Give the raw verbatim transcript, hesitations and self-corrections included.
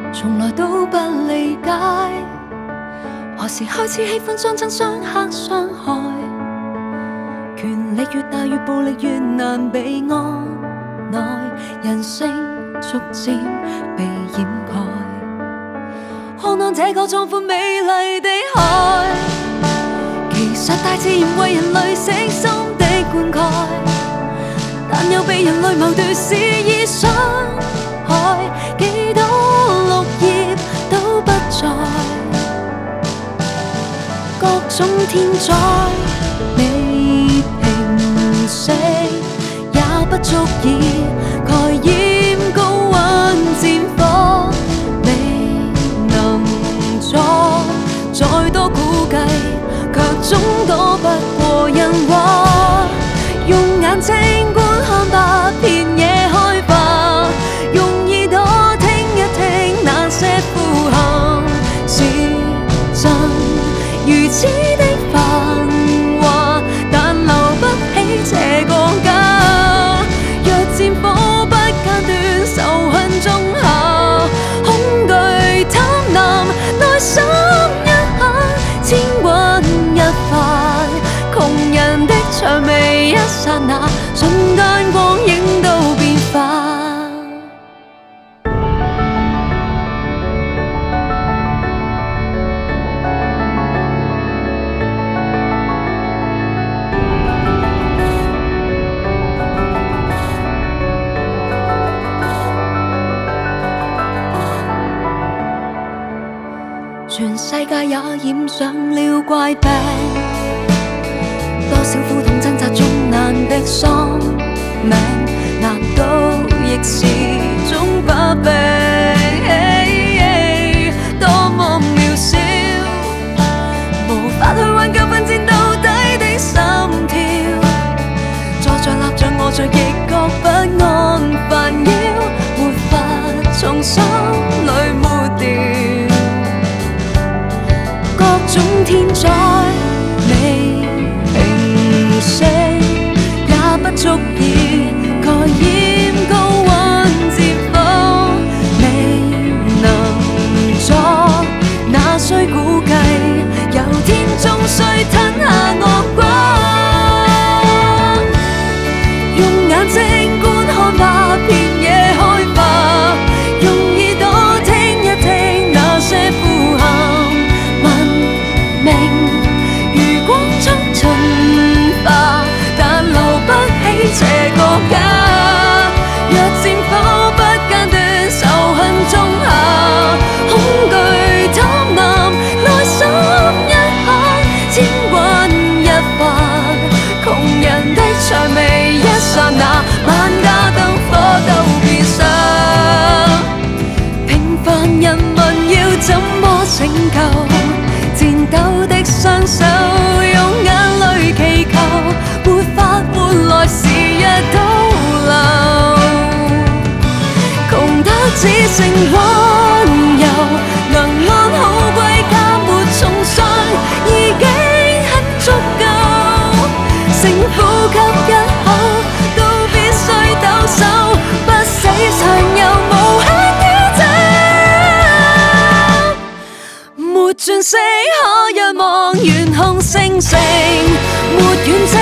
從來都不理解，何時開始喜歡相爭相克相害？權力越大越暴力越難被按耐，人性逐漸被掩蓋。看看這個壯闊美麗的海，其實大自然為人類悉心的灌溉，但又被人類謀奪肆意傷害，幾多綠葉都不在，各種天災未平息，也不足以蓋掩高溫戰火，未能阻，再多估計，卻總躲不過人話。用眼睛觀看吧，遍野開化，用耳朵聽一聽那些呼喊，是真如此的繁華，但留不起這個家。若戰火不間斷，仇恨種下，恐懼貪婪內心一刻，千鈞一髮，窮人的薔薇一剎那，瞬間光影都變化。全世界也染上了怪病，多少苦痛掙扎中難的喪命，難道亦是種把柄？多麼渺小，無法去挽救奮戰到底的心跳，坐着立着臥着亦覺不安煩擾，沒法從心裏抹掉。各種天災未平息，也不足以蓋掩高溫戰火，未能阻，那需估計，有天終須吞下惡果。用眼睛觀看吧，遍野開化，用耳朵聽一聽那些呼喊，如光速進化，但留不起這個家。若戰火不間斷，仇恨種下，恐懼貪婪內心一刻，千鈞一髮，窮人的薔薇一剎那，萬家燈火都變色。平凡人民要怎麼拯救？戰鬥的雙手，用眼淚祈求，沒法換來時日倒流，窮得只剩溫柔，能安好歸家沒重傷，已經很足夠。剩呼吸一口，都必須抖擻，不死尚有無限宇宙，沒轉息可仰望，懸空星星，沒遠征。